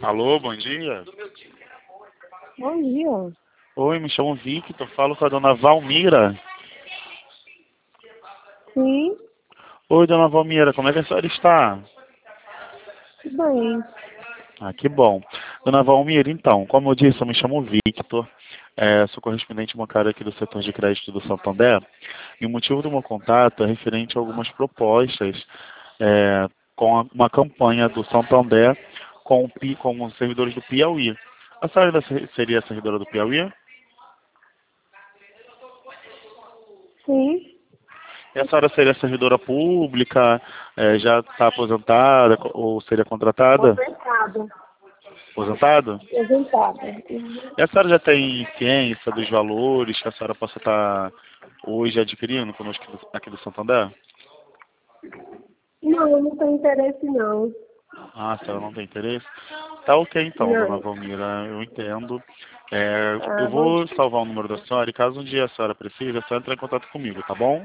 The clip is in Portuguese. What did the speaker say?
Alô, bom dia. Bom dia. Oi, me chamo Victor, falo com a dona Valmira. Sim, Oi, dona Valmira, como é que a senhora está? tudo bem. Ah, que bom. Dona Valmira, então, como eu disse, eu me chamo Victor, sou correspondente bancário aqui do setor de crédito do Santander, e o motivo do meu contato é referente a algumas propostas uma campanha do Santander com os servidores do Piauí. A senhora ainda seria servidora do Piauí? Sim, E a senhora seria servidora pública, já está aposentada ou seria contratada? aposentada. Aposentada? Aposentada. Uhum. E a senhora já tem ciência dos valores que a senhora possa estar hoje adquirindo conosco aqui do Santander? Não, não tem interesse não. Ah, a senhora não tem interesse? Tá ok então, dona Não. Valmira, eu entendo. Eu Ah, bom vou salvar o número da senhora e caso um dia a senhora precise, a senhora entre em contato comigo, tá bom?